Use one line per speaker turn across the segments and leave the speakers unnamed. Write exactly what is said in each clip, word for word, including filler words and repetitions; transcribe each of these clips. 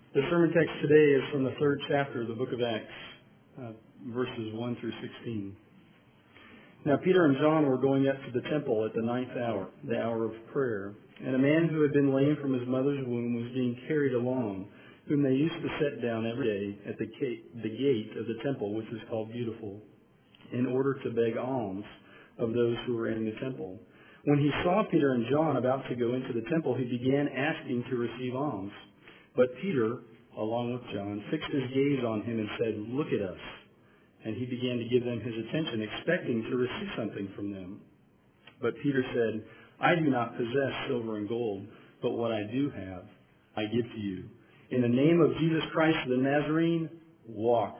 The sermon text today is from the third chapter of the book of Acts, uh, verses one through sixteen. Now Peter and John were going up to the temple at the ninth hour, the hour of prayer, and a man who had been lame from his mother's womb was being carried along, whom they used to set down every day at the gate, the gate of the temple, which is called Beautiful, in order to beg alms of those who were in the temple. When he saw Peter and John about to go into the temple, he began asking to receive alms. But Peter, along with John, fixed his gaze on him and said, "Look at us." And he began to give them his attention, expecting to receive something from them. But Peter said, "I do not possess silver and gold, but what I do have, I give to you. In the name of Jesus Christ the Nazarene, walk."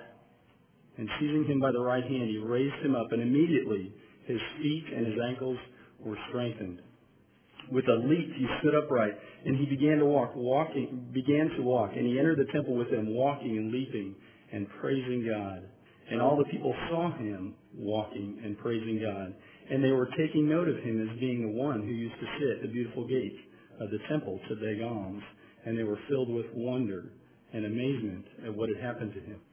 And seizing him by the right hand, he raised him up, and immediately his feet and his ankles were strengthened. With a leap he stood upright, and he began to walk, walking, began to walk, and he entered the temple with them, walking and leaping and praising God. And all the people saw him walking and praising God, and they were taking note of him as being the one who used to sit at the beautiful gate of the temple to beg alms, and they were filled with wonder and amazement at what had happened to him.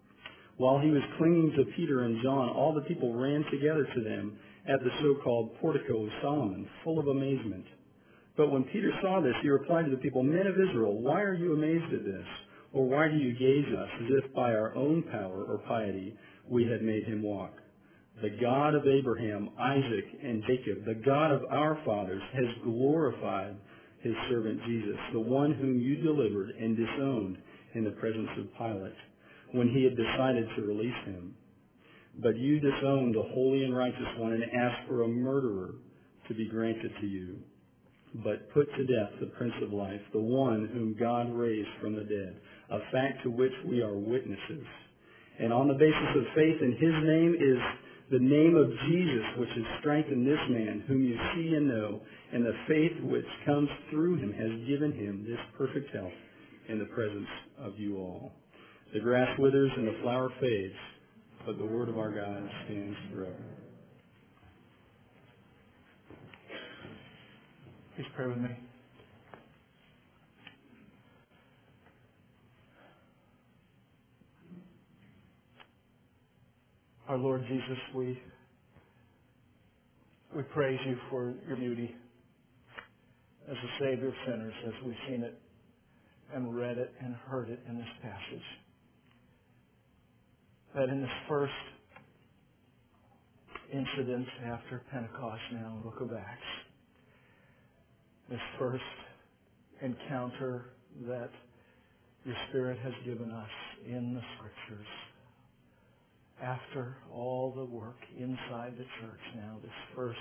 While he was clinging to Peter and John, all the people ran together to them at the so-called portico of Solomon, full of amazement. But when Peter saw this, he replied to the people, "Men of Israel, why are you amazed at this? Or why do you gaze at us as if by our own power or piety we had made him walk? The God of Abraham, Isaac, and Jacob, the God of our fathers, has glorified his servant Jesus, the one whom you delivered and disowned in the presence of Pilate, when he had decided to release him. But you disowned the holy and righteous one and asked for a murderer to be granted to you. But put to death the Prince of Life, the one whom God raised from the dead, a fact to which we are witnesses. And on the basis of faith in his name is the name of Jesus, which has strengthened this man, whom you see and know, and the faith which comes through him has given him this perfect health in the presence of you all. The grass withers and the flower fades, but the word of our God stands forever." Please pray with me. Our Lord Jesus, we we praise you for your beauty as the Savior of sinners, as we've seen it and read it and heard it in this passage. That in this first incident after Pentecost now in the book of Acts, this first encounter that your Spirit has given us in the Scriptures, after all the work inside the church now, this first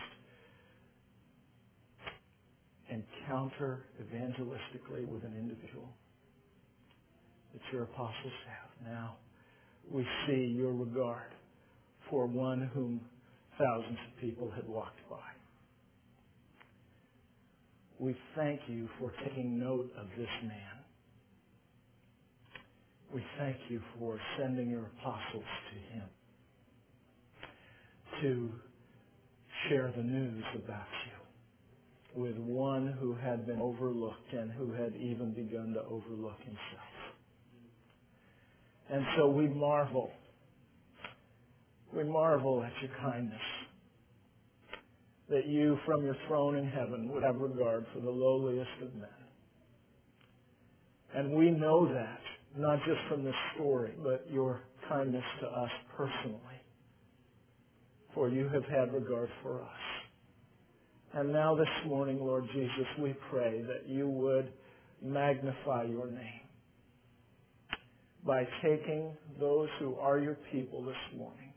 encounter evangelistically with an individual that your apostles have. Now we see your regard for one whom thousands of people had walked by. We thank you for taking note of this man. We thank you for sending your apostles to him to share the news about you with one who had been overlooked and who had even begun to overlook himself. And so we marvel. We marvel at your kindness, that you from your throne in heaven would have regard for the lowliest of men. And we know that, not just from this story, but your kindness to us personally. For you have had regard for us. And now this morning, Lord Jesus, we pray that you would magnify your name by taking those who are your people this morning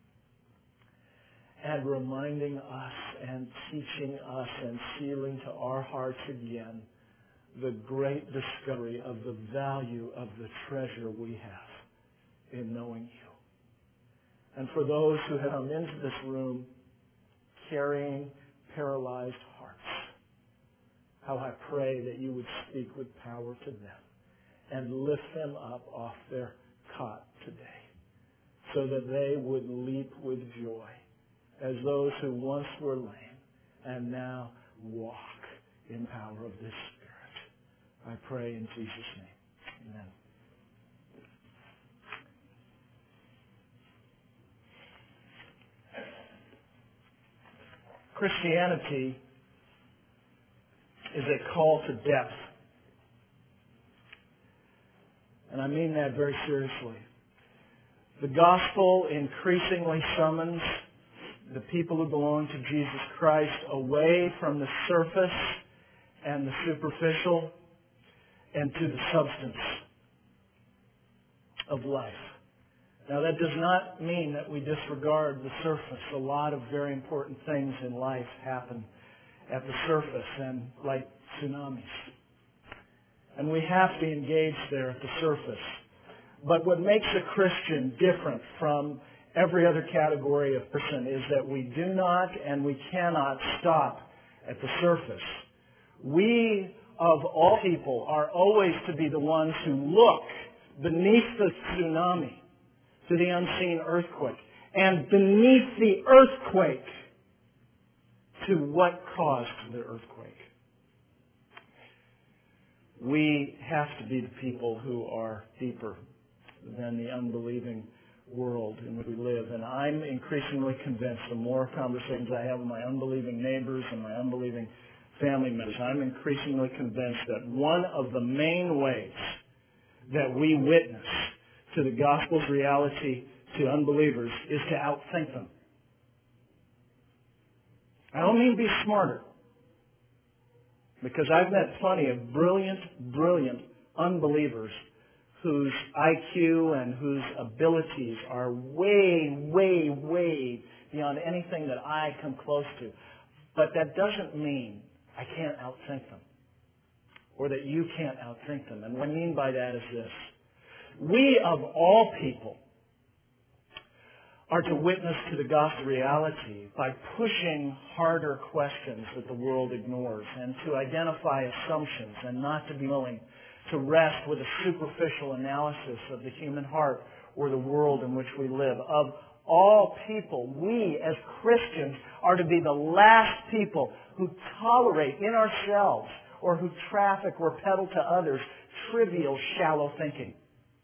and reminding us and teaching us and sealing to our hearts again the great discovery of the value of the treasure we have in knowing you. And for those who have come into this room carrying paralyzed hearts, how I pray that you would speak with power to them and lift them up off their cot today so that they would leap with joy as those who once were lame and now walk in power of this Spirit. I pray in Jesus' name.
Amen. Christianity is a call to depth. And I mean that very seriously. The gospel increasingly summons the people who belong to Jesus Christ away from the surface and the superficial and to the substance of life. Now, that does not mean that we disregard the surface. A lot of very important things in life happen at the surface, and like tsunamis. And we have to engage there at the surface. But what makes a Christian different from every other category of person is that we do not and we cannot stop at the surface. We, of all people, are always to be the ones who look beneath the tsunami to the unseen earthquake, and beneath the earthquake to what caused the earthquake. We have to be the people who are deeper than the unbelieving world in which we live. And I'm increasingly convinced, the more conversations I have with my unbelieving neighbors and my unbelieving family members, I'm increasingly convinced that one of the main ways that we witness to the gospel's reality to unbelievers is to outthink them. I don't mean be smarter, because I've met plenty of brilliant, brilliant unbelievers whose I Q and whose abilities are way, way, way beyond anything that I come close to. But that doesn't mean I can't outthink them, or that you can't outthink them. And what I mean by that is this. We, of all people, are to witness to the gospel reality by pushing harder questions that the world ignores, and to identify assumptions, and not to be willing to rest with a superficial analysis of the human heart or the world in which we live. Of all people, we as Christians are to be the last people who tolerate in ourselves or who traffic or peddle to others trivial, shallow thinking.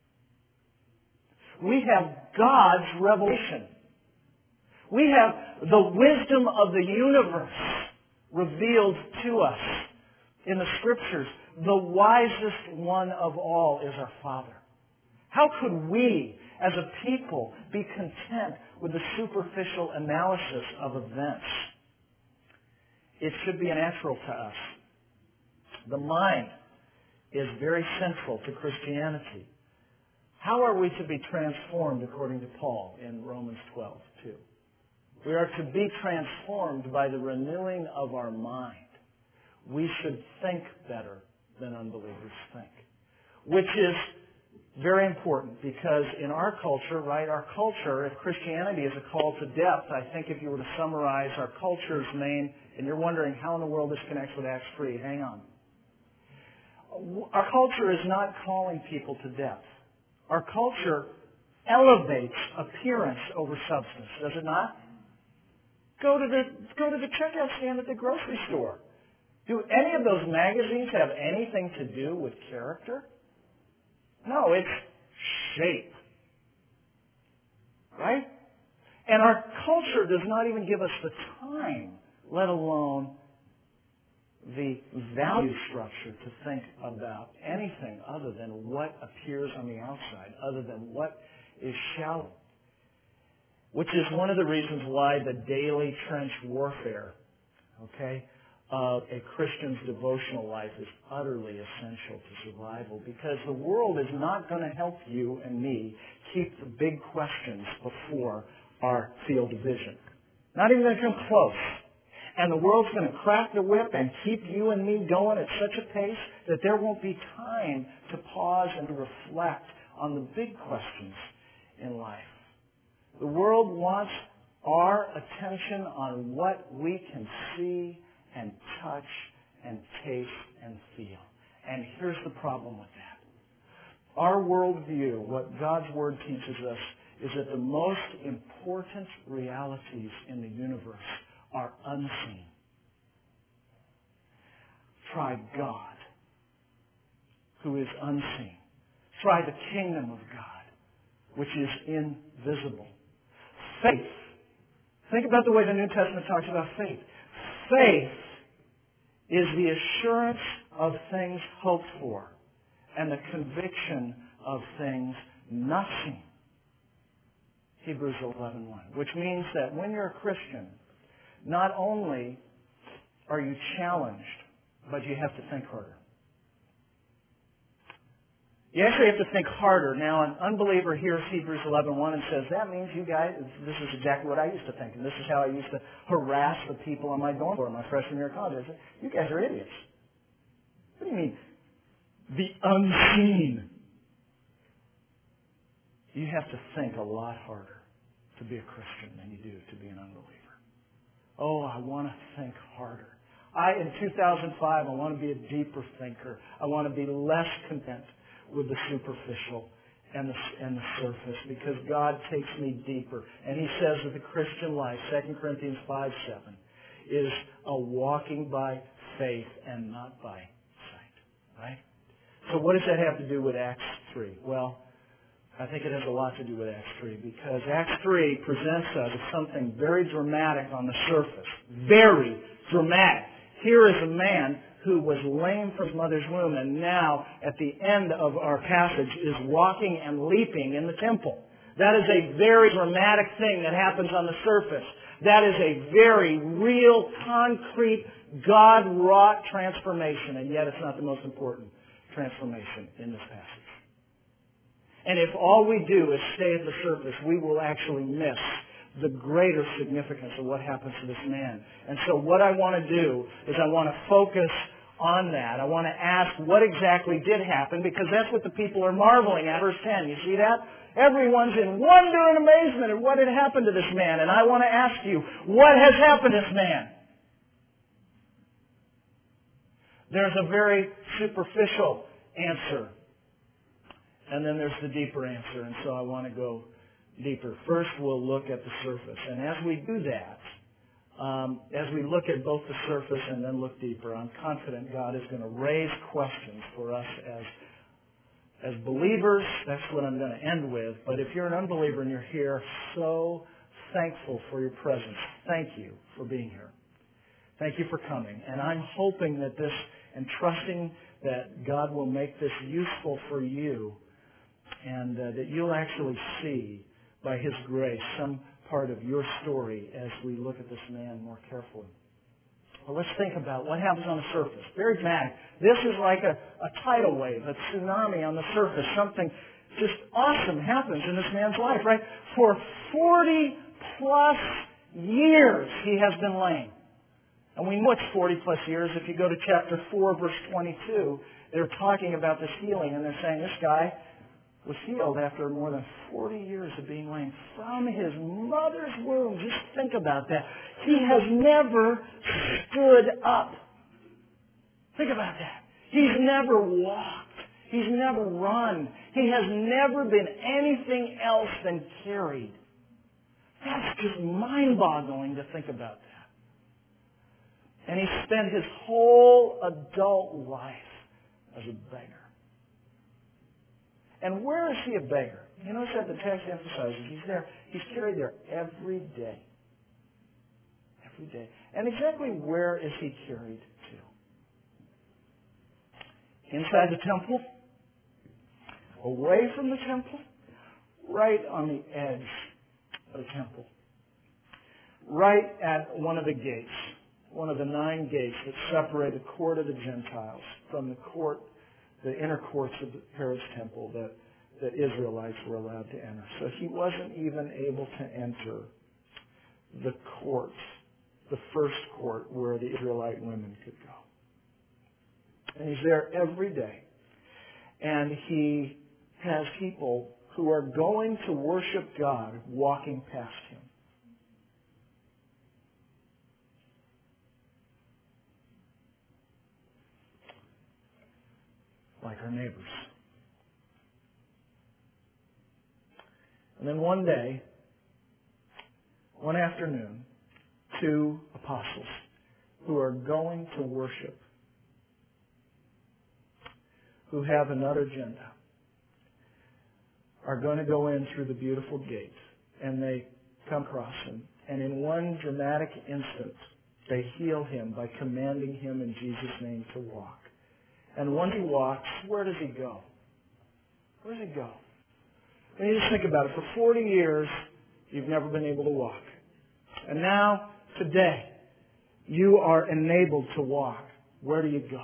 We have God's revelation. We have the wisdom of the universe revealed to us in the Scriptures. The wisest one of all is our Father. How could we, as a people, be content with the superficial analysis of events? It should be natural to us. The mind is very central to Christianity. How are we to be transformed, according to Paul in Romans twelve two? We are to be transformed by the renewing of our mind. We should think better than unbelievers think, which is very important, because in our culture, right, our culture, if Christianity is a call to depth, I think if you were to summarize our culture's main, and you're wondering how in the world this connects with Acts three, hang on. Our culture is not calling people to depth. Our culture elevates appearance over substance, does it not? Go to the go to the checkout stand at the grocery store. Do any of those magazines have anything to do with character? No, it's shape. Right? And our culture does not even give us the time, let alone the value structure, to think about anything other than what appears on the outside, other than what is shallow. Which is one of the reasons why the daily trench warfare, okay, of a Christian's devotional life is utterly essential to survival, because the world is not going to help you and me keep the big questions before our field of vision. Not even going to come close. And the world's going to crack the whip and keep you and me going at such a pace that there won't be time to pause and to reflect on the big questions in life. The world wants our attention on what we can see and touch and taste and feel. And here's the problem with that. Our worldview, what God's Word teaches us, is that the most important realities in the universe are unseen. Try God, who is unseen. Try the kingdom of God, which is invisible. Faith. Think about the way the New Testament talks about faith. Faith is the assurance of things hoped for and the conviction of things not seen. Hebrews eleven one, which means that when you're a Christian, not only are you challenged, but you have to think harder. You actually have to think harder. Now, an unbeliever hears Hebrews eleven one and says, that means you guys, this is exactly what I used to think, and this is how I used to harass the people on my dorm floor in my freshman year of college. I said, you guys are idiots. What do you mean? The unseen. You have to think a lot harder to be a Christian than you do to be an unbeliever. Oh, I want to think harder. I, in two thousand five, I want to be a deeper thinker. I want to be less content with the superficial and the, and the surface, because God takes me deeper. And He says that the Christian life, Second Corinthians five seven, is a walking by faith and not by sight. Right? So what does that have to do with Acts three? Well, I think it has a lot to do with Acts three, because Acts three presents us with something very dramatic on the surface. Very dramatic. Here is a man who was lame from his mother's womb, and now, at the end of our passage, is walking and leaping in the temple. That is a very dramatic thing that happens on the surface. That is a very real, concrete, God-wrought transformation, and yet it's not the most important transformation in this passage. And if all we do is stay at the surface, we will actually miss the greater significance of what happens to this man. And so what I want to do is I want to focus on that. I want to ask what exactly did happen, because that's what the people are marveling at. Verse ten, you see that? Everyone's in wonder and amazement at what had happened to this man. And I want to ask you, what has happened to this man? There's a very superficial answer. And then there's the deeper answer. And so I want to go deeper. First, we'll look at the surface. And as we do that, um, as we look at both the surface and then look deeper, I'm confident God is going to raise questions for us as, as believers. That's what I'm going to end with. But if you're an unbeliever and you're here, so thankful for your presence. Thank you for being here. Thank you for coming. And I'm hoping that this, and trusting that God will make this useful for you, and uh, that you'll actually see, by His grace, some part of your story as we look at this man more carefully. Well, let's think about what happens on the surface. Very dramatic. This is like a, a tidal wave, a tsunami on the surface. Something just awesome happens in this man's life, right? For forty plus years he has been lame. And we know it's forty plus years. If you go to chapter four, verse twenty-two, they're talking about this healing, and they're saying this guy was healed after more than forty years of being lame from his mother's womb. Just think about that. He has never stood up. Think about that. He's never walked. He's never run. He has never been anything else than carried. That's just mind-boggling to think about that. And he spent his whole adult life as a beggar. And where is he a beggar? You notice that the text emphasizes he's there. He's carried there every day. Every day. And exactly where is he carried to? Inside the temple? Away from the temple? Right on the edge of the temple. Right at one of the gates. One of the nine gates that separate the court of the Gentiles from the court, the inner courts of Herod's temple that, that Israelites were allowed to enter. So he wasn't even able to enter the courts, the first court where the Israelite women could go. And he's there every day. And he has people who are going to worship God walking past him. Like our neighbors. And then one day, one afternoon, two apostles who are going to worship, who have another agenda, are going to go in through the beautiful gate, and they come across him. And in one dramatic instant, they heal him by commanding him in Jesus' name to walk. And once he walks, where does he go? Where does he go? I mean, just think about it. For forty years, you've never been able to walk. And now, today, you are enabled to walk. Where do you go?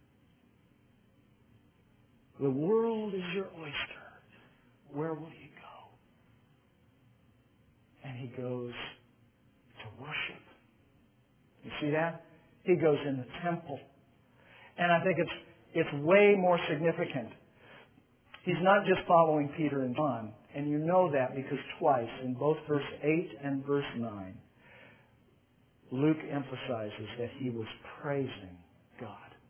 The world is your oyster. Where will you go? And he goes to worship. You see that? He goes in the temple. And I think it's it's way more significant. He's not just following Peter and John, and you know that because twice, in both verse eight and verse nine, Luke emphasizes that he was praising God.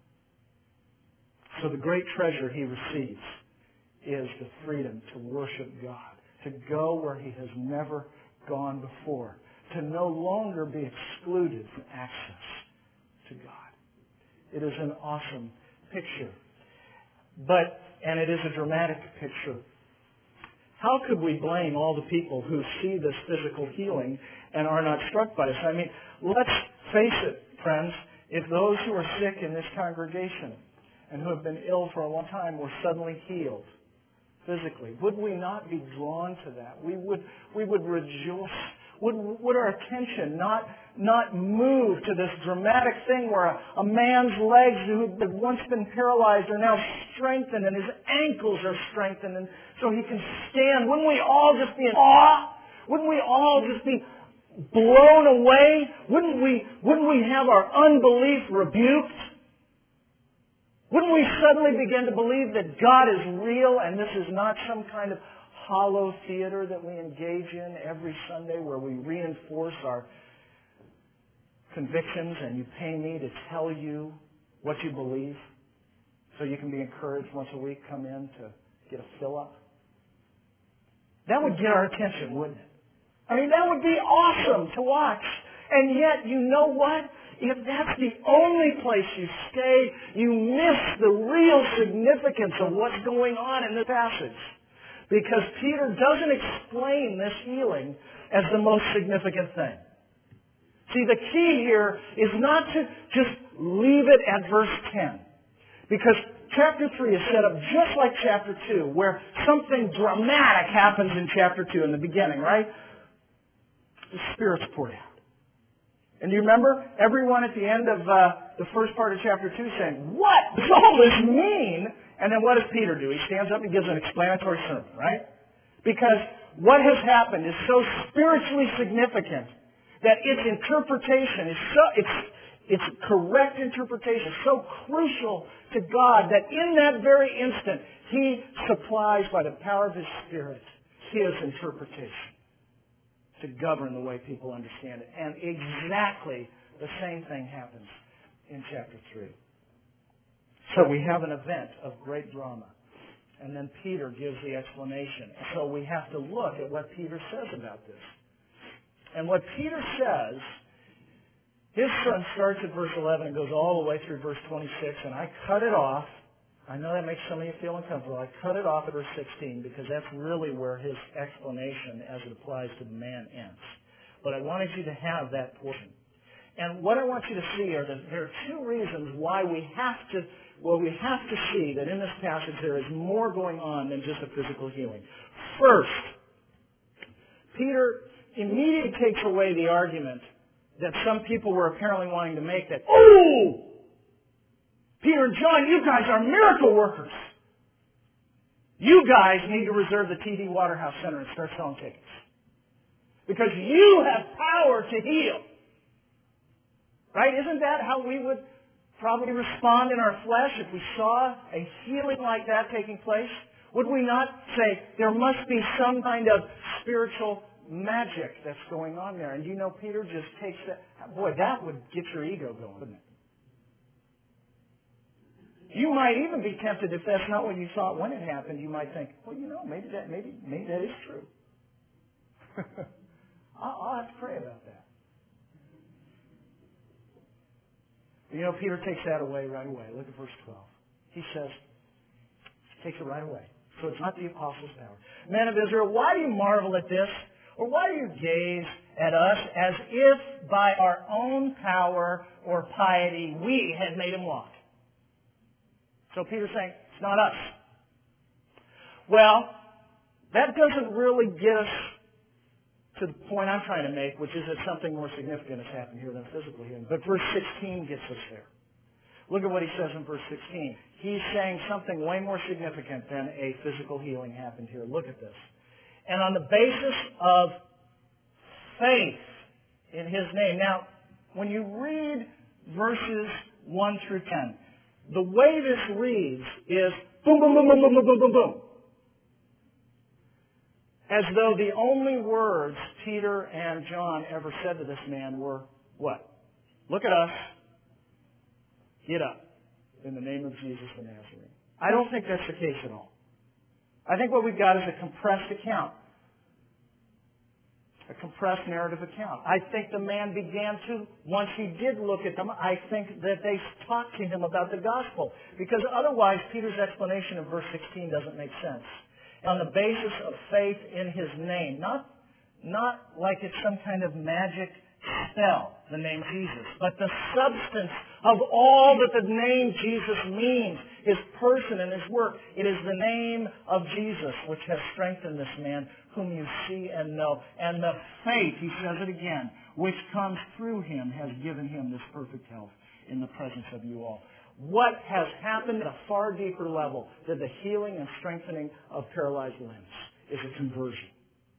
So the great treasure he receives is the freedom to worship God, to go where he has never gone before, to no longer be excluded from access to God. It is an awesome picture. But, and it is a dramatic picture. How could we blame all the people who see this physical healing and are not struck by this? I mean, let's face it, friends, if those who are sick in this congregation and who have been ill for a long time were suddenly healed physically, would we not be drawn to that? We would, we would rejoice. Would, would our attention not, not move to this dramatic thing where a, a man's legs who had once been paralyzed are now strengthened and his ankles are strengthened and so he can stand? Wouldn't we all just be in awe? Wouldn't we all just be blown away? Wouldn't we, wouldn't we have our unbelief rebuked? Wouldn't we suddenly begin to believe that God is real and this is not some kind of hollow theater that we engage in every Sunday where we reinforce our convictions and you pay me to tell you what you believe so you can be encouraged once a week, come in to get a fill-up? That would get our attention, wouldn't it? I mean, that would be awesome to watch. And yet, you know what? If that's the only place you stay, you miss the real significance of what's going on in the passage. Because Peter doesn't explain this healing as the most significant thing. See, the key here is not to just leave it at verse ten. Because chapter three is set up just like chapter two, where something dramatic happens in chapter two in the beginning, right? The Spirit's poured out. And do you remember everyone at the end of uh, the first part of chapter two saying, what does all this mean? And then what does Peter do? He stands up and gives an explanatory sermon, right? Because what has happened is so spiritually significant that its interpretation is so, its, its correct interpretation is so crucial to God that in that very instant, He supplies by the power of His Spirit His interpretation to govern the way people understand it. And exactly the same thing happens in chapter three. So we have an event of great drama. And then Peter gives the explanation. So we have to look at what Peter says about this. And what Peter says, his sermon starts at verse eleven and goes all the way through verse twenty-six. And I cut it off. I know that makes some of you feel uncomfortable. I cut it off at verse sixteen because that's really where his explanation as it applies to the man ends. But I wanted you to have that portion. And what I want you to see are that there are two reasons why we have to, well, we have to see that in this passage there is more going on than just a physical healing. First, Peter immediately takes away the argument that some people were apparently wanting to make that, oh, Peter and John, you guys are miracle workers. You guys need to reserve the T D Waterhouse Center and start selling tickets. Because you have power to heal. Right? Isn't that how we would probably respond in our flesh if we saw a healing like that taking place? Would we not say, there must be some kind of spiritual magic that's going on there? And you know, Peter just takes that. Boy, that would get your ego going, wouldn't it? You might even be tempted, if that's not what you thought when it happened, you might think, well, you know, maybe that, maybe, maybe that is true. I'll, I'll have to pray about that. You know, Peter takes that away right away. Look at verse twelve. He says, he takes it right away. So it's not the apostles' power. Men of Israel, why do you marvel at this? Or why do you gaze at us as if by our own power or piety we had made him walk? So Peter's saying, it's not us. Well, that doesn't really get us to the point I'm trying to make, which is that something more significant has happened here than physical healing. But verse sixteen gets us there. Look at what he says in verse sixteen. He's saying something way more significant than a physical healing happened here. Look at this. And on the basis of faith in his name. Now, when you read verses one through ten, the way this reads is boom, boom, boom, boom, boom, boom, boom, boom, boom. As though the only words Peter and John ever said to this man were, what? Look at us. Get up in the name of Jesus the Nazarene. I don't think that's the case at all. I think what we've got is a compressed account. A compressed narrative account. I think the man began to, once he did look at them, I think that they talked to him about the gospel. Because otherwise, Peter's explanation of verse sixteen doesn't make sense. On the basis of faith in his name. Not, not like it's some kind of magic spell, the name Jesus, but the substance of all that the name Jesus means, his person and his work. It is the name of Jesus which has strengthened this man whom you see and know. And the faith, he says it again, which comes through him has given him this perfect health in the presence of you all. What has happened at a far deeper level than the healing and strengthening of paralyzed limbs is a conversion.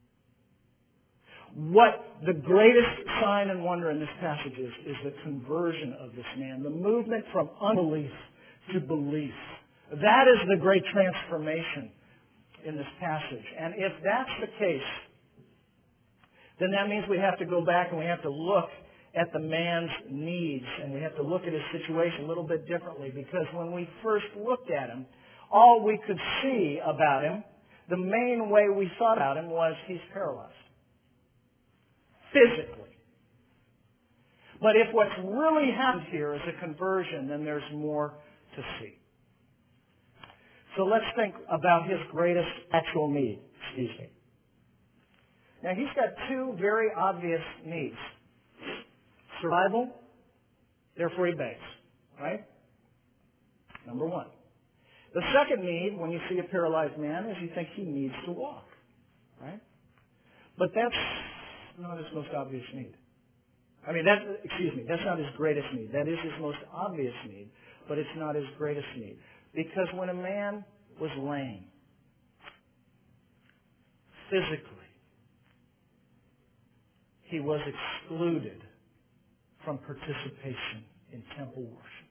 What the greatest sign and wonder in this passage is, is the conversion of this man, the movement from unbelief to belief. That is the great transformation in this passage. And if that's the case, then that means we have to go back and we have to look at the man's needs, and we have to look at his situation a little bit differently, because when we first looked at him, all we could see about him, the main way we thought about him was he's paralyzed. Physically. But if what's really happened here is a conversion, then there's more to see. So let's think about his greatest actual need. Excuse me. Now he's got two very obvious needs. Survival, therefore he begs, right? Number one. The second need, when you see a paralyzed man, is you think he needs to walk, right? But that's not his most obvious need. I mean, that, excuse me, that's not his greatest need. That is his most obvious need, but it's not his greatest need. Because when a man was lame, physically, he was excluded from participation in temple worship.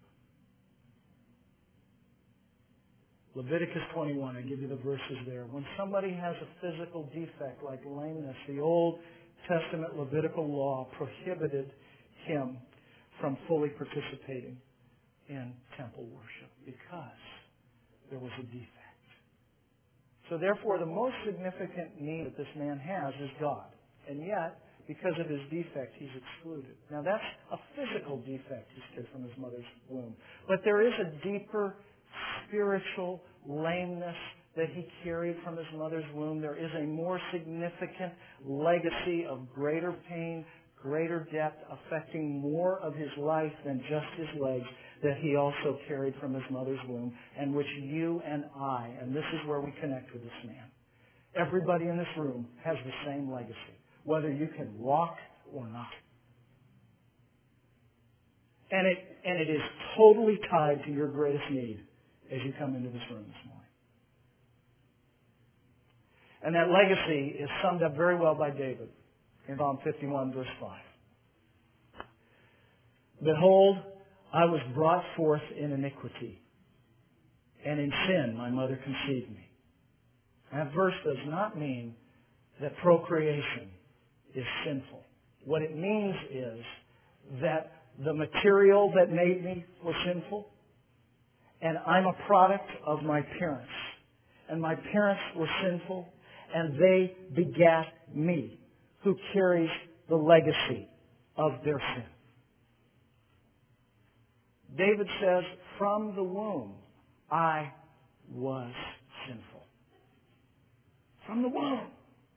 Leviticus twenty-one, I give you the verses there. When somebody has a physical defect like lameness, the Old Testament Levitical law prohibited him from fully participating in temple worship because there was a defect. So therefore, the most significant need that this man has is God. And yet, because of his defect, he's excluded. Now, that's a physical defect he's carried from his mother's womb. But there is a deeper spiritual lameness that he carried from his mother's womb. There is a more significant legacy of greater pain, greater depth, affecting more of his life than just his legs, that he also carried from his mother's womb, and which you and I, and this is where we connect with this man, everybody in this room has the same legacy, whether you can walk or not. And it, and it is totally tied to your greatest need as you come into this room this morning. And that legacy is summed up very well by David in Psalm fifty-one, verse five. Behold, I was brought forth in iniquity, and in sin my mother conceived me. That verse does not mean that procreation is sinful. What it means is that the material that made me was sinful, and I'm a product of my parents. And my parents were sinful, and they begat me, who carries the legacy of their sin. David says, from the womb, I was sinful. from the womb.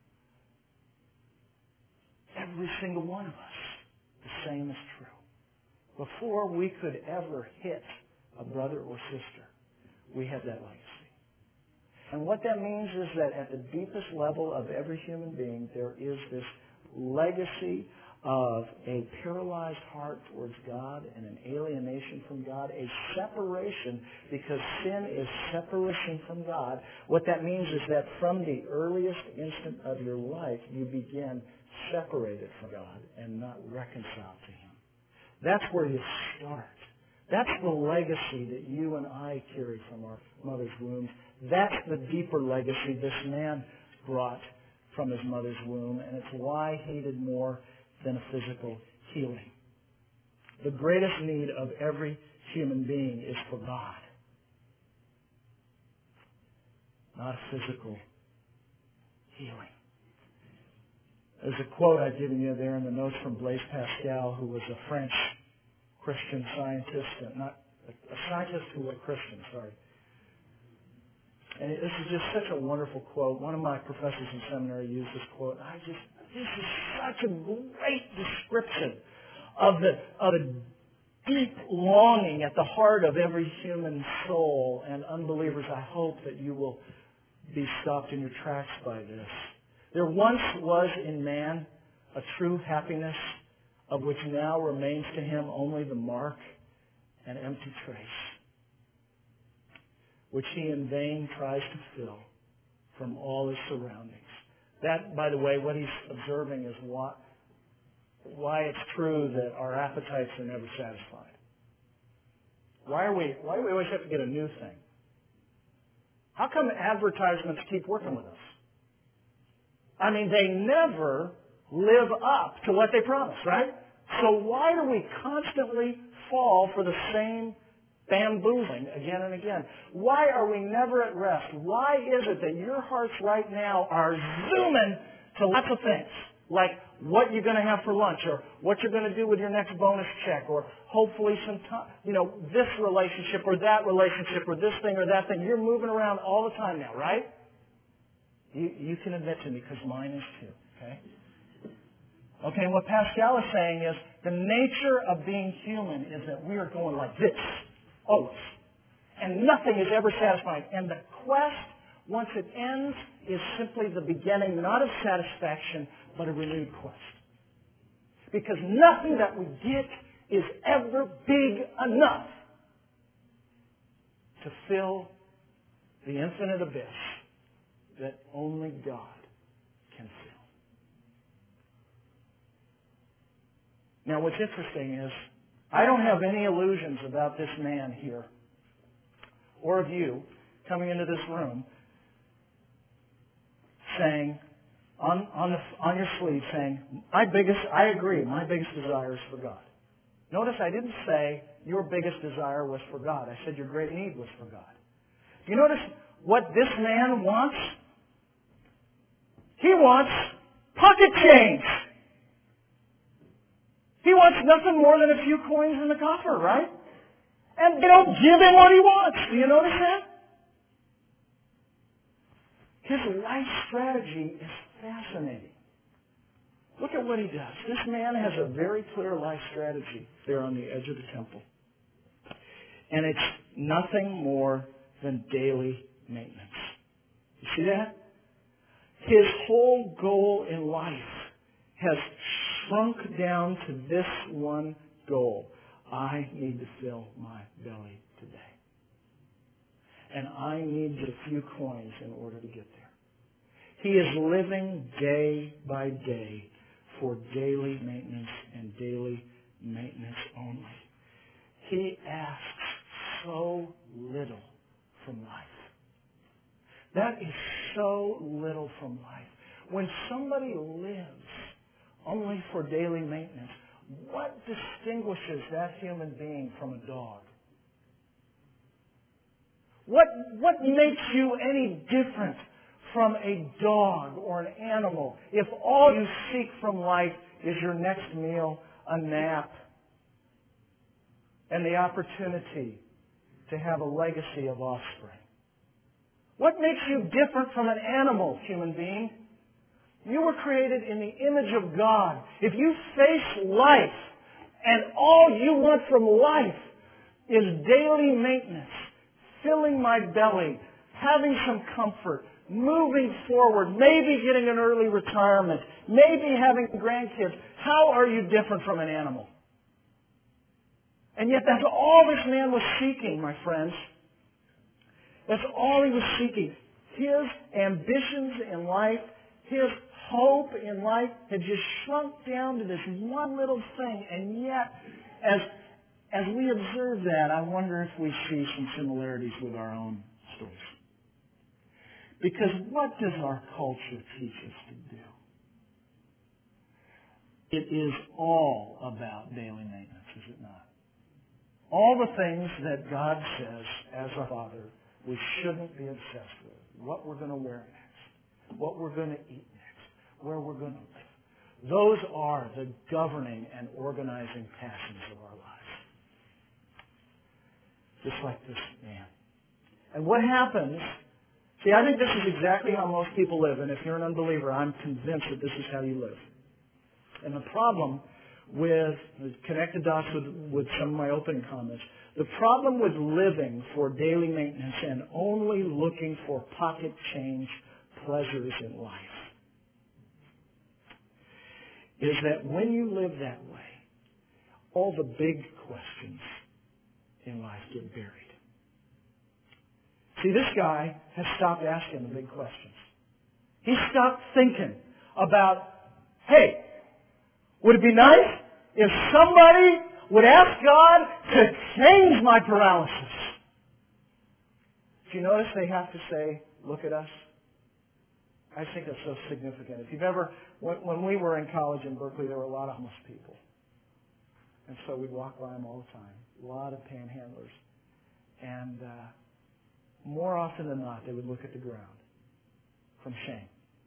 Every single one of us. The same is true. Before we could ever hit a brother or sister, we have that legacy. And what that means is that at the deepest level of every human being, there is this legacy of a paralyzed heart towards God and an alienation from God, a separation, because sin is separation from God. What that means is that from the earliest instant of your life, you begin separated from God and not reconciled to Him. That's where you start. That's the legacy that you and I carry from our mother's womb. That's the deeper legacy this man brought from his mother's womb, and it's why he needed more than a physical healing. The greatest need of every human being is for God, not a physical healing. There's a quote I've given you there in the notes from Blaise Pascal, who was a French Christian scientist, not a scientist who was Christian, sorry. And this is just such a wonderful quote. One of my professors in seminary used this quote. I just, this is such a great description of the, of the deep longing at the heart of every human soul. And unbelievers, I hope that you will be stopped in your tracks by this. There once was in man a true happiness of which now remains to him only the mark and empty trace, which he in vain tries to fill from all his surroundings. That, by the way, what he's observing is why, why it's true that our appetites are never satisfied. Why are we, why do we always have to get a new thing? How come advertisements keep working with us? I mean, they never live up to what they promise, right? So why do we constantly fall for the same bamboozling again and again? Why are we never at rest? Why is it that your hearts right now are zooming to lots of things, like what you're going to have for lunch, or what you're going to do with your next bonus check, or hopefully some time, you know, this relationship or that relationship or this thing or that thing. You're moving around all the time now, right? You, you can admit to me, because mine is too, okay? Okay, what Pascal is saying is the nature of being human is that we are going like this, always. And nothing is ever satisfying. And the quest, once it ends, is simply the beginning, not of satisfaction, but a renewed quest. Because nothing that we get is ever big enough to fill the infinite abyss that only God can fill. Now, what's interesting is I don't have any illusions about this man here, or of you coming into this room saying, on, on, the, on your sleeve saying, my biggest, I agree, my biggest desire is for God. Notice I didn't say your biggest desire was for God. I said your great need was for God. Do you notice what this man wants? He wants pocket change. He wants nothing more than a few coins in the coffer, right? And they don't give him what he wants. Do you notice that? His life strategy is fascinating. Look at what he does. This man has a very clear life strategy there on the edge of the temple. And it's nothing more than daily maintenance. You see that? His whole goal in life has shrunk down to this one goal. I need to fill my belly today. And I need a few coins in order to get there. He is living day by day for daily maintenance and daily maintenance only. He asks so little from life. That is so little from life. When somebody lives only for daily maintenance, what distinguishes that human being from a dog? What, what makes you any different from a dog or an animal if all you seek from life is your next meal, a nap, and the opportunity to have a legacy of offspring? What makes you different from an animal, human being? You were created in the image of God. If you face life and all you want from life is daily maintenance, filling my belly, having some comfort, moving forward, maybe getting an early retirement, maybe having grandkids, how are you different from an animal? And yet that's all this man was seeking, my friends. That's all he was seeking. His ambitions in life, his hope in life had just shrunk down to this one little thing. And yet, as, as we observe that, I wonder if we see some similarities with our own stories. Because what does our culture teach us to do? It is all about daily maintenance, is it not? All the things that God says as a father we shouldn't be obsessed with. What we're going to wear next. What we're going to eat next. Where we're going to live. Those are the governing and organizing passions of our lives. Just like this man. And what happens, see, I think this is exactly how most people live. And if you're an unbeliever, I'm convinced that this is how you live. And the problem with, connect the dots with, with some of my opening comments, the problem with living for daily maintenance and only looking for pocket change pleasures in life is that when you live that way, all the big questions in life get buried. See, this guy has stopped asking the big questions. He stopped thinking about, hey, would it be nice if somebody would ask God to change my paralysis? Do you notice they have to say, look at us? I think that's so significant. If you've ever, when, when we were in college in Berkeley, there were a lot of homeless people. And so we'd walk by them all the time. A lot of panhandlers. And uh, more often than not, they would look at the ground from shame.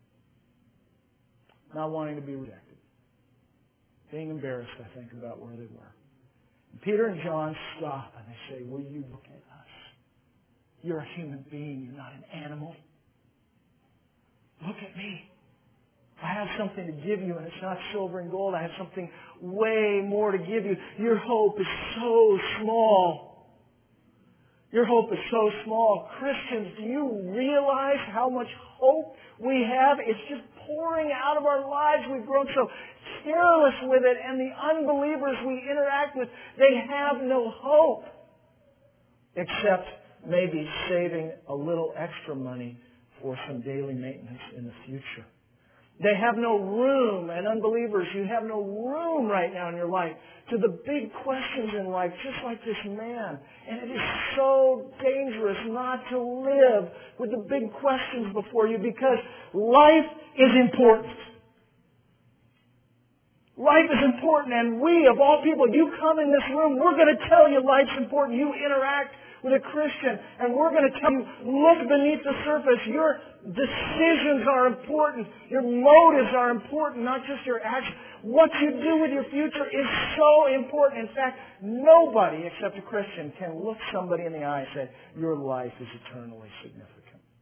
Not wanting to be rejected. Being embarrassed, I think, about where they were. And Peter and John stop and they say, will you look at us? You're a human being. You're not an animal. Look at me. I have something to give you, and it's not silver and gold. I have something way more to give you. Your hope is so small. Your hope is so small. Christians, do you realize how much hope we have? It's just pouring out of our lives. We've grown so careless with it, and the unbelievers we interact with, they have no hope except maybe saving a little extra money for some daily maintenance in the future. They have no room, and unbelievers, you have no room right now in your life to the big questions in life, just like this man. And it is so dangerous not to live with the big questions before you, because life is important. Life is important, and we, of all people, you come in this room, we're going to tell you life's important. You interact with a Christian, and we're going to tell you, look beneath the surface. Your decisions are important. Your motives are important, not just your actions. What you do with your future is so important. In fact, nobody except a Christian can look somebody in the eye and say, your life is eternally significant.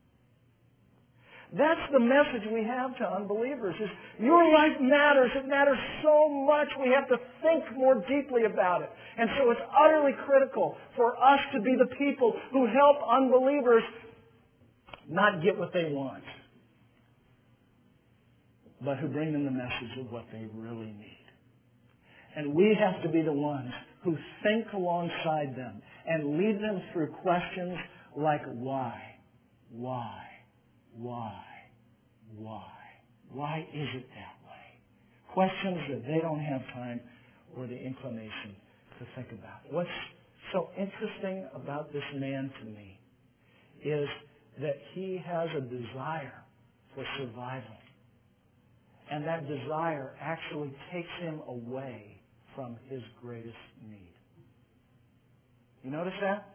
That's the message we have to unbelievers, is your life matters. It matters so much. We have to think more deeply about it. And so it's utterly critical for us to be the people who help unbelievers not get what they want, but who bring them the message of what they really need. And we have to be the ones who think alongside them and lead them through questions like why, why, why, why? Why is it that way? Questions that they don't have time or the inclination to think about. What's so interesting about this man to me is that he has a desire for survival. And that desire actually takes him away from his greatest need. You notice that?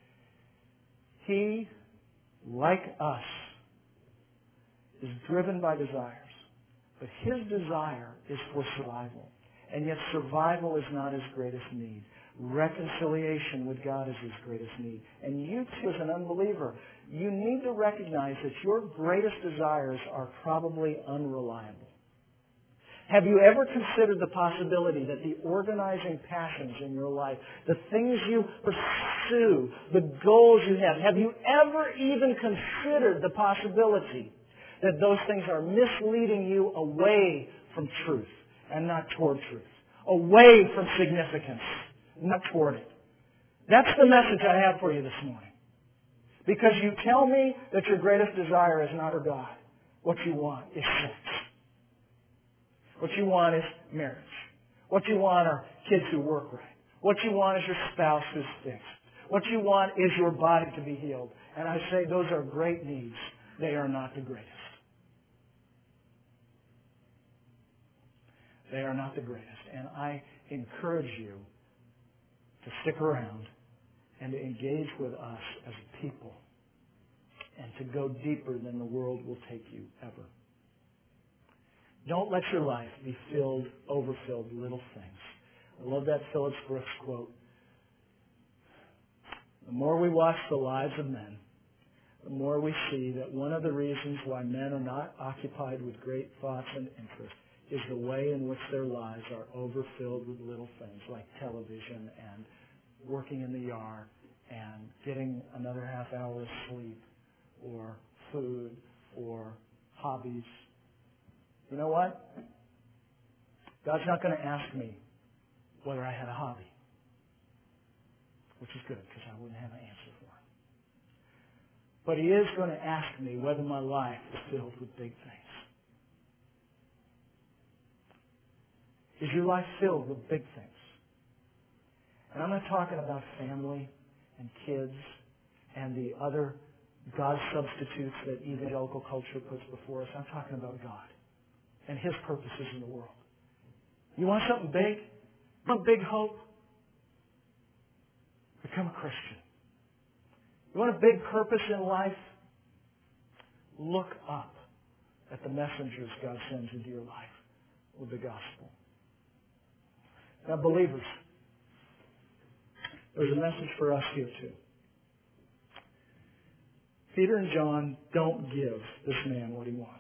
He, like us, is driven by desires. But his desire is for survival. And yet survival is not his greatest need. Reconciliation with God is his greatest need. And you too, as an unbeliever, you need to recognize that your greatest desires are probably unreliable. Have you ever considered the possibility that the organizing passions in your life, the things you pursue, the goals you have, have you ever even considered the possibility that those things are misleading you away from truth and not toward truth? Away from significance, not toward it. That's the message I have for you this morning. Because you tell me that your greatest desire is not for God. What you want is sex. What you want is marriage. What you want are kids who work right. What you want is your spouse who's fixed. What you want is your body to be healed. And I say those are great needs. They are not the greatest. They are not the greatest. And I encourage you to stick around and to engage with us as a people and to go deeper than the world will take you ever. Don't let your life be filled, overfilled with little things. I love that Phillips Brooks quote. The more we watch the lives of men, the more we see that one of the reasons why men are not occupied with great thoughts and interests is the way in which their lives are overfilled with little things like television and working in the yard and getting another half hour of sleep or food or hobbies. You know what? God's not going to ask me whether I had a hobby, which is good because I wouldn't have an answer for it. But He is going to ask me whether my life is filled with big things. Is your life filled with big things? And I'm not talking about family and kids and the other God substitutes that evangelical culture puts before us. I'm talking about God and His purposes in the world. You want something big? You want big hope? Become a Christian. You want a big purpose in life? Look up at the messengers God sends into your life with the gospel. Now, believers, there's a message for us here too. Peter and John don't give this man what he wants.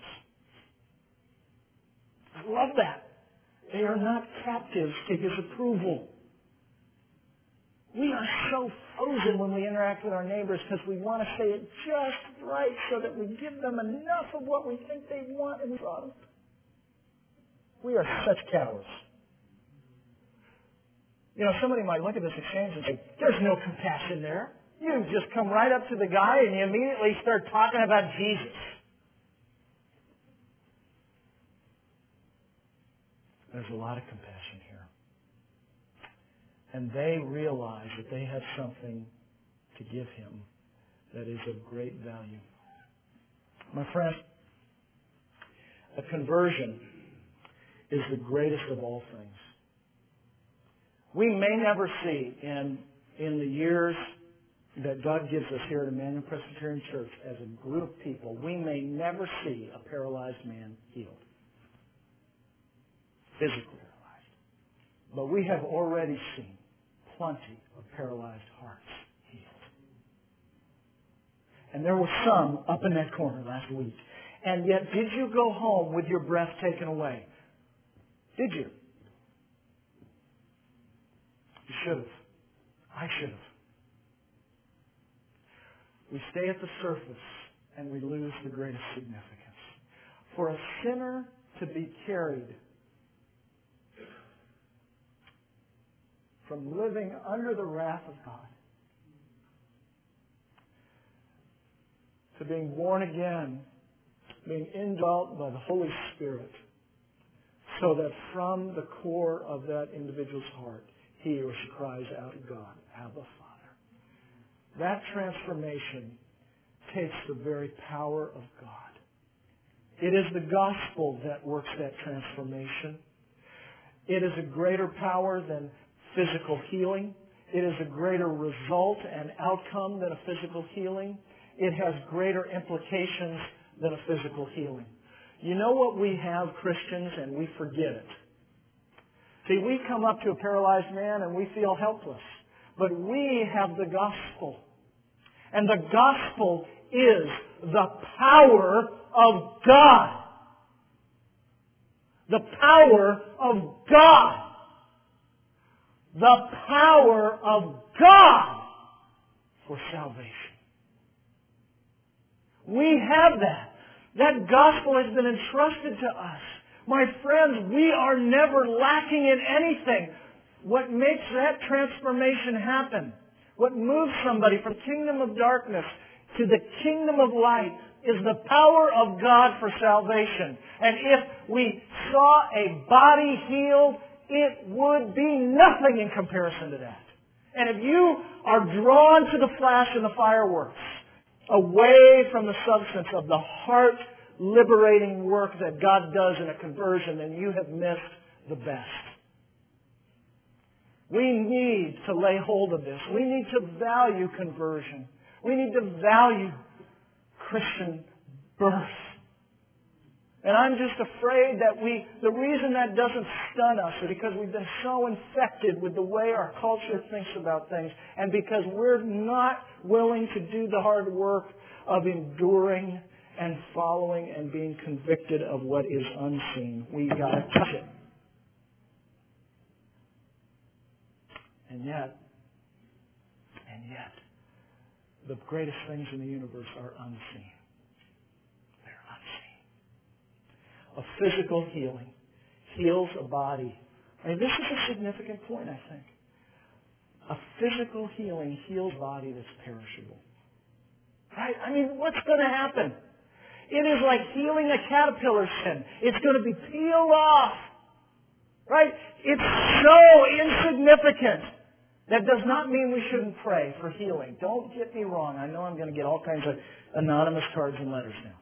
I love that. They are not captives to his approval. We are so frozen when we interact with our neighbors because we want to say it just right so that we give them enough of what we think they want and we don't. We are such cowards. You know, somebody might look at this exchange and say, there's no compassion there. You just come right up to the guy and you immediately start talking about Jesus. There's a lot of compassion here. And they realize that they have something to give him that is of great value. My friend, a conversion is the greatest of all things. We may never see in, in the years that God gives us here at Emmanuel Presbyterian Church as a group of people, we may never see a paralyzed man healed. Physically paralyzed. But we have already seen plenty of paralyzed hearts healed. And there were some up in that corner last week. And yet, did you go home with your breath taken away? Did you? You should have. I should have. We stay at the surface and we lose the greatest significance. For a sinner to be carried from living under the wrath of God to being born again, being indwelt by the Holy Spirit, so that from the core of that individual's heart, he or she cries out to God, Abba, Father. That transformation takes the very power of God. It is the gospel that works that transformation. It is a greater power than physical healing. It is a greater result and outcome than a physical healing. It has greater implications than a physical healing. You know what we have, Christians, and we forget it. See, we come up to a paralyzed man and we feel helpless. But we have the gospel. And the gospel is the power of God. The power of God. The power of God for salvation. We have that. That gospel has been entrusted to us. My friends, we are never lacking in anything. What makes that transformation happen, what moves somebody from the kingdom of darkness to the kingdom of light, is the power of God for salvation. And if we saw a body healed, it would be nothing in comparison to that. And if you are drawn to the flash and the fireworks, away from the substance of the heart liberating work that God does in a conversion, then you have missed the best. We need to lay hold of this. We need to value conversion. We need to value Christian birth. And I'm just afraid that we, the reason that doesn't stun us is because we've been so infected with the way our culture thinks about things, and because we're not willing to do the hard work of enduring and following and being convicted of what is unseen. We got to touch it. And yet, and yet, the greatest things in the universe are unseen. They're unseen. A physical healing heals a body. I mean, this is a significant point, I think. A physical healing heals a body that's perishable. Right? I mean, what's going to happen? It is like healing a caterpillar sin. It's going to be peeled off. Right? It's so insignificant. That does not mean we shouldn't pray for healing. Don't get me wrong. I know I'm going to get all kinds of anonymous cards and letters now.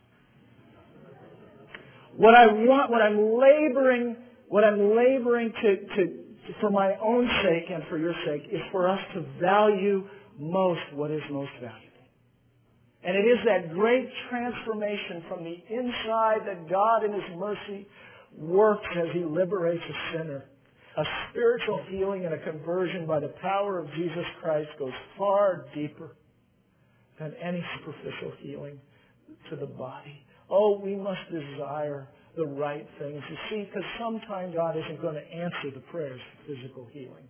What I want, what I'm laboring, what I'm laboring to, to, for my own sake and for your sake, is for us to value most what is most valuable. And it is that great transformation from the inside that God in His mercy works as He liberates a sinner. A spiritual healing and a conversion by the power of Jesus Christ goes far deeper than any superficial healing to the body. Oh, we must desire the right things. You see, because sometimes God isn't going to answer the prayers for physical healing.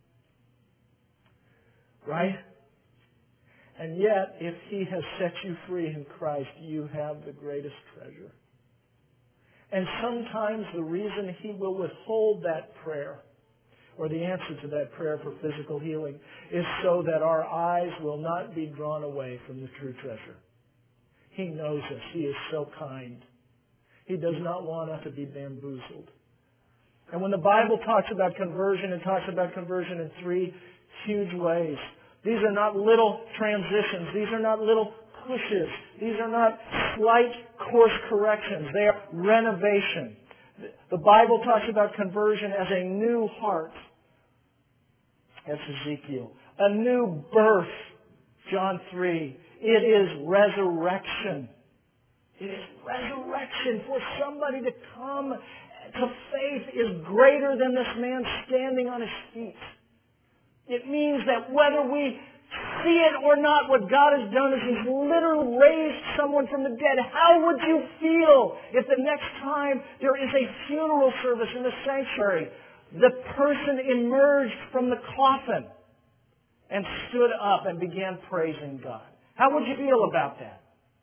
Right? And yet, if He has set you free in Christ, you have the greatest treasure. And sometimes the reason He will withhold that prayer, or the answer to that prayer for physical healing, is so that our eyes will not be drawn away from the true treasure. He knows us. He is so kind. He does not want us to be bamboozled. And when the Bible talks about conversion, it talks about conversion in three huge ways. These are not little transitions. These are not little pushes. These are not slight course corrections. They are renovation. The Bible talks about conversion as a new heart. That's Ezekiel. A new birth. John three. It is resurrection. It is resurrection. For somebody to come to faith is greater than this man standing on his feet. It means that whether we see it or not, what God has done is He's literally raised someone from the dead. How would you feel if the next time there is a funeral service in the sanctuary, the person emerged from the coffin and stood up and began praising God? How would you feel about that?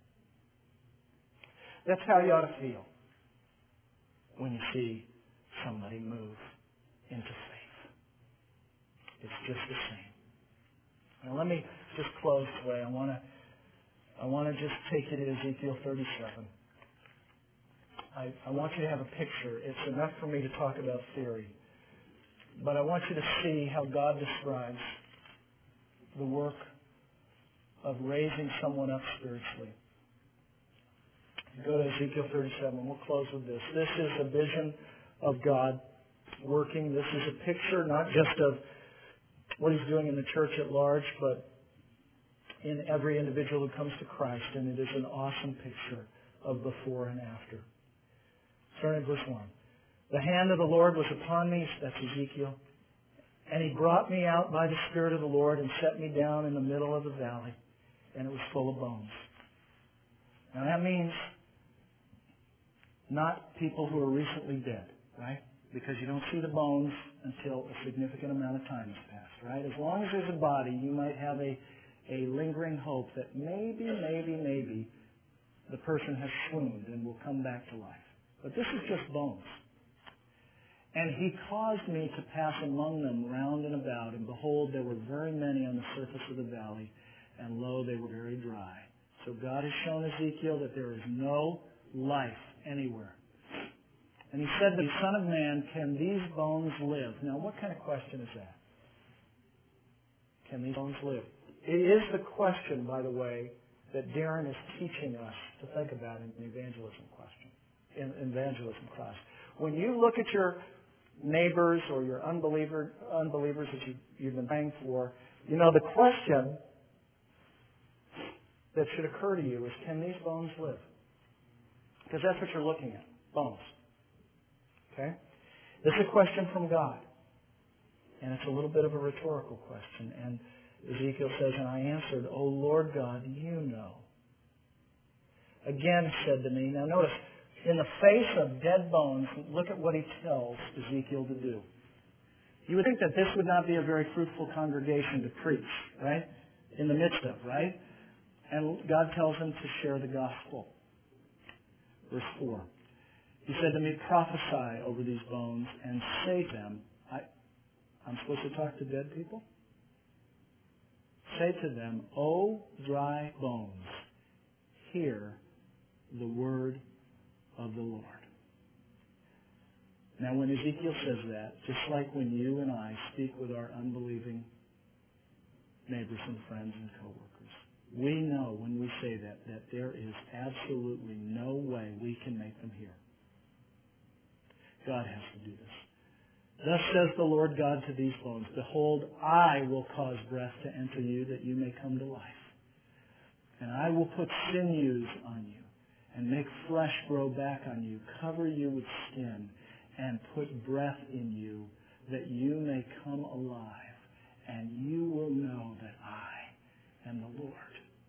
That's how you ought to feel when you see somebody move into faith. It's just the same. Now let me just close today. I want to I want to just take you to Ezekiel thirty-seven. I, I want you to have a picture. It's enough for me to talk about theory. But I want you to see how God describes the work of raising someone up spiritually. Go to Ezekiel thirty-seven. We'll close with this. This is a vision of God working. This is a picture not just of what He's doing in the church at large, but in every individual who comes to Christ. And it is an awesome picture of before and after. Starting in verse one. The hand of the Lord was upon me, that's Ezekiel, and He brought me out by the Spirit of the Lord and set me down in the middle of the valley, and it was full of bones. Now that means not people who are recently dead, right? Because you don't see the bones until a significant amount of time has passed, right? As long as there's a body, you might have a, a lingering hope that maybe, maybe, maybe the person has swooned and will come back to life. But this is just bones. And he caused me to pass among them round and about, and behold, there were very many on the surface of the valley, and lo, they were very dry. So God has shown Ezekiel that there is no life anywhere. And he said to the Son of Man, can these bones live? Now, what kind of question is that? Can these bones live? It is the question, by the way, that Darren is teaching us to think about in the evangelism question, in evangelism class. When you look at your neighbors or your unbeliever, unbelievers that you, you've been praying for, you know, the question that should occur to you is, can these bones live? Because that's what you're looking at, bones. Okay? This is a question from God. And it's a little bit of a rhetorical question. And Ezekiel says, and I answered, O Lord God, you know. Again said to me, now notice, in the face of dead bones, look at what he tells Ezekiel to do. You would think that this would not be a very fruitful congregation to preach, right? In the midst of, right? And God tells him to share the gospel. Verse four. He said to me, prophesy over these bones and say to them, I, I'm supposed to talk to dead people? Say to them, O dry bones, hear the word of the Lord. Now when Ezekiel says that, just like when you and I speak with our unbelieving neighbors and friends and coworkers, we know when we say that, that there is absolutely no way we can make them hear. God has to do this. Thus says the Lord God to these bones, behold, I will cause breath to enter you that you may come to life. And I will put sinews on you and make flesh grow back on you, cover you with skin, and put breath in you that you may come alive, and you will know that I am the Lord.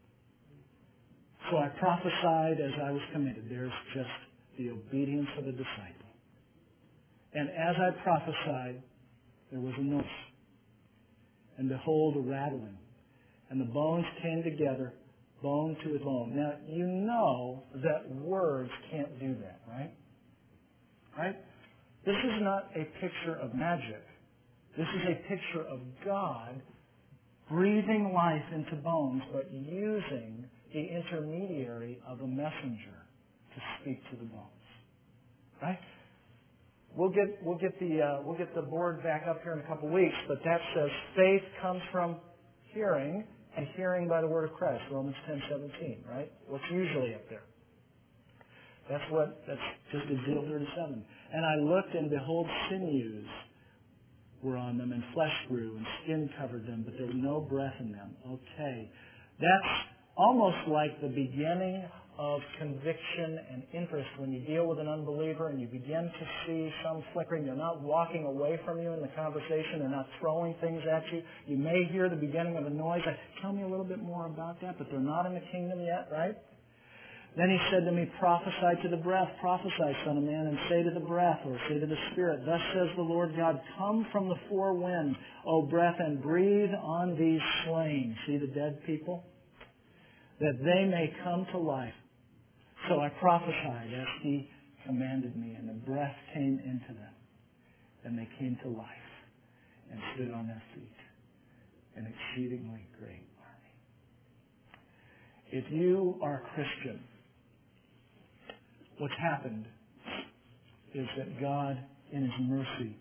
So I prophesied as I was commanded. There's just the obedience of a disciple. And as I prophesied, there was a noise. And behold, a rattling. And the bones came together, bone to bone. Now, you know that words can't do that, right? Right? This is not a picture of magic. This is a picture of God breathing life into bones, but using the intermediary of a messenger to speak to the bones. Right? We'll get we'll get the uh, we'll get the board back up here in a couple weeks, but that says faith comes from hearing, and hearing by the word of Christ. Romans ten seventeen, right? What's usually up there? That's what that's just Ezekiel thirty-seven. And I looked, and behold, sinews were on them, and flesh grew, and skin covered them, but there was no breath in them. Okay, that's almost like the beginning of conviction and interest when you deal with an unbeliever and you begin to see some flickering. They're not walking away from you in the conversation. They're not throwing things at you. You may hear the beginning of a noise. Tell me a little bit more about that, but they're not in the kingdom yet, right? Then he said to me, prophesy to the breath, prophesy, Son of Man, and say to the breath, or say to the Spirit, thus says the Lord God, come from the four winds, O breath, and breathe on these slain. See the dead people? That they may come to life. So I prophesied as he commanded me, and the breath came into them. And they came to life and stood on their feet, an exceedingly great army. If you are a Christian, what's happened is that God, in his mercy,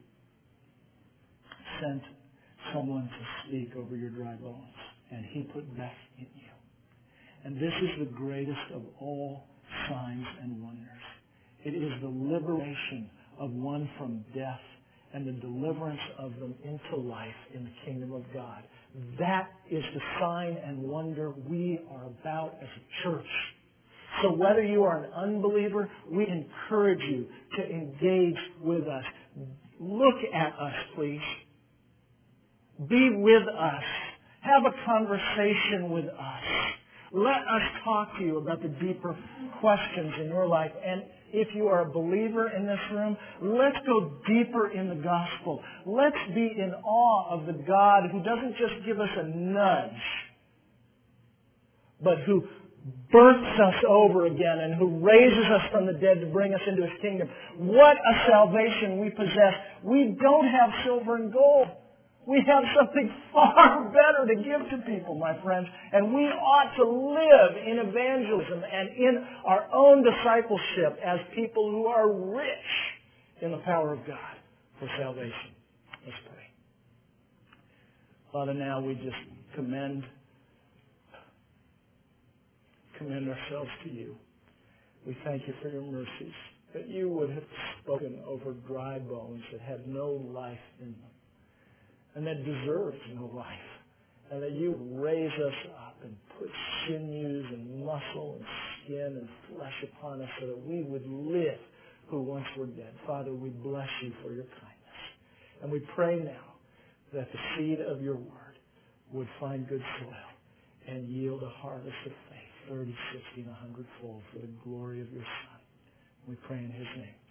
sent someone to speak over your dry bones, and he put breath in you. And this is the greatest of all signs and wonders. It is the liberation of one from death and the deliverance of them into life in the kingdom of God. That is the sign and wonder we are about as a church. So whether you are an unbeliever, we encourage you to engage with us. Look at us, please. Be with us. Have a conversation with us. Let us talk to you about the deeper questions in your life. And if you are a believer in this room, let's go deeper in the gospel. Let's be in awe of the God who doesn't just give us a nudge, but who births us over again and who raises us from the dead to bring us into His kingdom. What a salvation we possess. We don't have silver and gold. We have something far better to give to people, my friends. And we ought to live in evangelism and in our own discipleship as people who are rich in the power of God for salvation. Let's pray. Father, now we just commend commend ourselves to you. We thank you for your mercies, that you would have spoken over dry bones that had no life in them, and that deserves no life, and that you would raise us up and put sinews and muscle and skin and flesh upon us so that we would live who once were dead. Father, we bless you for your kindness. And we pray now that the seed of your word would find good soil and yield a harvest of faith, thirty, sixty, and a hundred fold for the glory of your Son. We pray in His name.